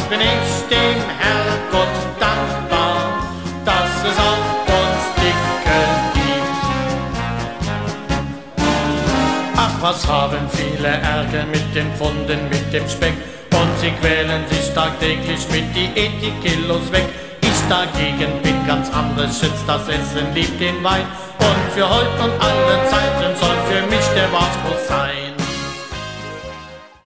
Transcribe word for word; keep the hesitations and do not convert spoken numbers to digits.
bin ich dem Herrgott dankbar, dass es auch uns Dicke gibt. Ach, was haben viele Ärger mit den Pfunden, mit dem Speck, und sie quälen sich tagtäglich mit Diät-Kilos weg. Ich dagegen bin ganz anders, schätzt das Essen, liebt den Wein, und für heut und alle Zeiten soll für mich der Waschbus sein.